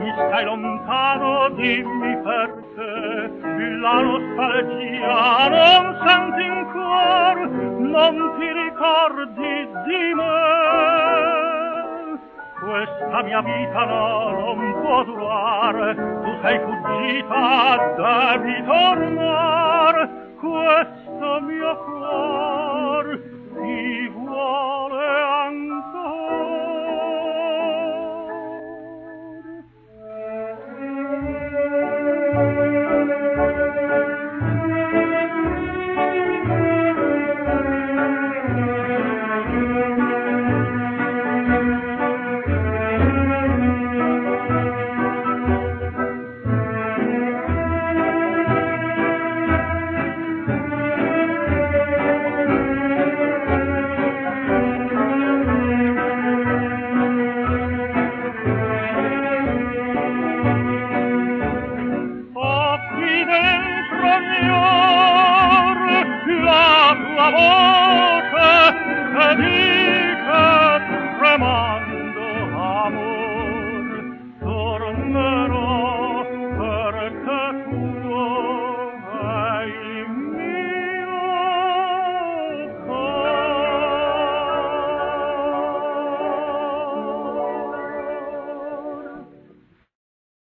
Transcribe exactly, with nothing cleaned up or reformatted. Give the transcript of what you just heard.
Mi stai lontano, dimmi perché, la nostalgia non senti in cuor, non ti ricordi di me. Questa mia vita no, non può durare, tu sei fuggita, devi tornar. Questo mio cuor ti vuole